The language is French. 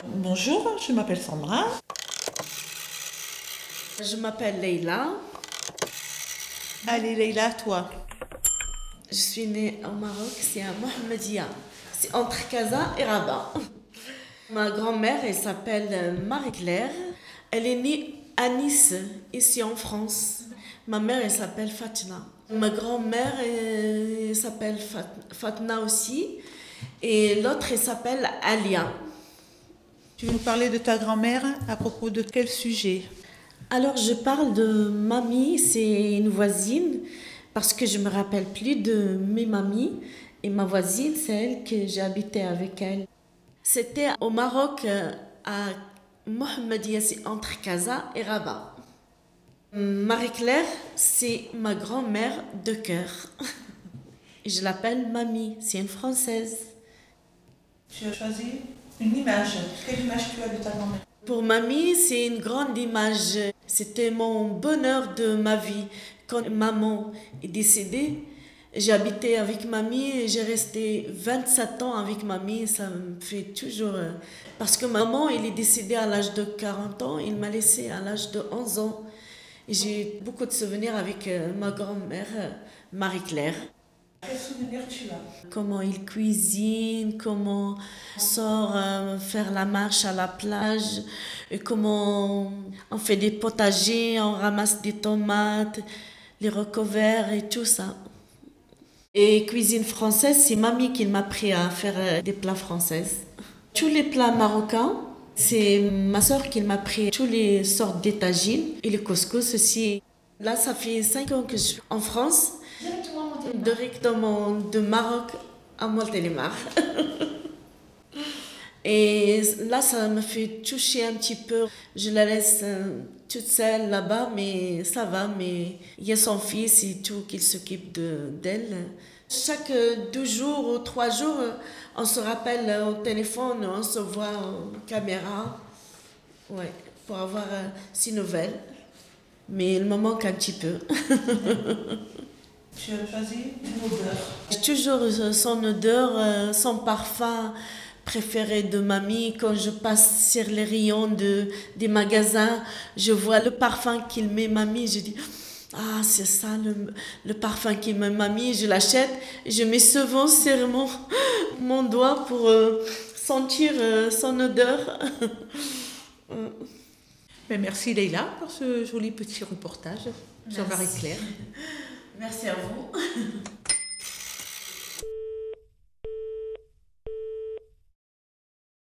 Bonjour, je m'appelle Sandra. Je m'appelle Leïla. Allez Leïla, toi. Je suis née au Maroc, c'est à Mohammedia. C'est entre Casa et Rabat. Ma grand-mère, elle s'appelle Marie-Claire. Elle est née à Nice, ici en France. Ma mère, elle s'appelle Fatima. Ma grand-mère, elle s'appelle Fatna aussi. Et l'autre, elle s'appelle Alia. Tu veux nous parler de ta grand-mère à propos de quel sujet? Alors, je parle de mamie, c'est une voisine, parce que je me rappelle plus de mes mamies. Et ma voisine, c'est elle que j'ai habité avec elle. C'était au Maroc, à Mohammedia, c'est entre Casa et Rabat. Marie-Claire, c'est ma grand-mère de cœur. Et je l'appelle mamie, c'est une Française. Tu as choisi une image. Quelle image tu as de ta grand-mère? Pour mamie, c'est une grande image. C'était mon bonheur de ma vie. Quand maman est décédée, j'ai habité avec mamie et j'ai resté 27 ans avec mamie. Ça me fait toujours... Parce que maman, elle est décédée à l'âge de 40 ans. Il m'a laissé à l'âge de 11 ans. Et j'ai beaucoup de souvenirs avec ma grand-mère, Marie-Claire. Quel souvenir tu as? Comment il cuisine, comment on sort faire la marche à la plage, et comment on fait des potagers, on ramasse des tomates, les recoverts et tout ça. Et cuisine française, c'est mamie qui m'a appris à faire des plats français. Tous les plats marocains, c'est ma soeur qui m'a appris toutes les sortes d'étagines et le couscous aussi. Là, ça fait 5 ans que je suis en France. Directement de Maroc à Montélimar. Et là, ça me fait toucher un petit peu. Je la laisse toute seule là-bas, mais ça va. Mais il y a son fils et tout qui s'occupe d'elle. Chaque 2 jours ou 3 jours, on se rappelle au téléphone, on se voit en caméra. Ouais, pour avoir ses nouvelles. Mais il me manque un petit peu. Tu as choisi une odeur. J'ai toujours son odeur, son parfum préféré de mamie. Quand je passe sur les rayons des magasins, je vois le parfum qu'il met mamie. Je dis, ah, c'est ça le parfum qu'il met mamie. Je l'achète. Je mets souvent sur mon doigt pour sentir son odeur. Mais merci Leïla pour ce joli petit reportage sur Marie-Claire. Merci à vous.